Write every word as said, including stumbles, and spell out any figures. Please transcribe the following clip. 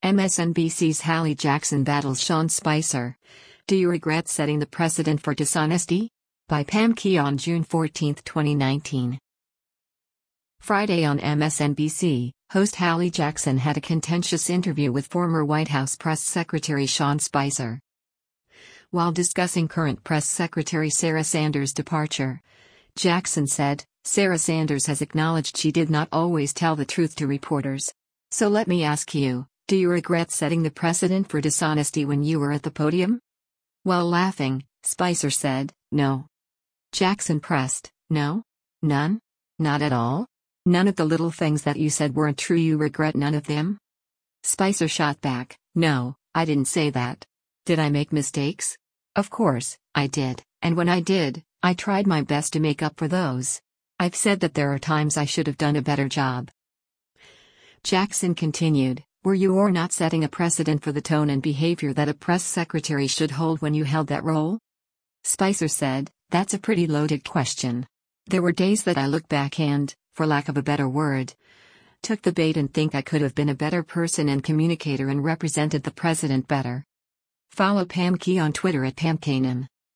M S N B C's Hallie Jackson battles Sean Spicer. Do you regret setting the precedent for dishonesty? By Pam Key on June fourteenth, twenty nineteen. Friday on M S N B C, host Hallie Jackson had a contentious interview with former White House Press Secretary Sean Spicer. While discussing current Press Secretary Sarah Sanders' departure, Jackson said, "Sarah Sanders has acknowledged she did not always tell the truth to reporters. So let me ask you, do you regret setting the precedent for dishonesty when you were at the podium?" While laughing, Spicer said, "No." Jackson pressed, "No? None? Not at all? None of the little things that you said weren't true, you regret none of them?" Spicer shot back, "No, I didn't say that. Did I make mistakes? Of course, I did, and when I did, I tried my best to make up for those. I've said that there are times I should have done a better job." Jackson continued, "Were you or not setting a precedent for the tone and behavior that a press secretary should hold when you held that role?" Spicer said, "That's a pretty loaded question. There were days that I look back and, for lack of a better word, took the bait and think I could have been a better person and communicator and represented the president better." Follow Pam Key on Twitter at Pam Kanem.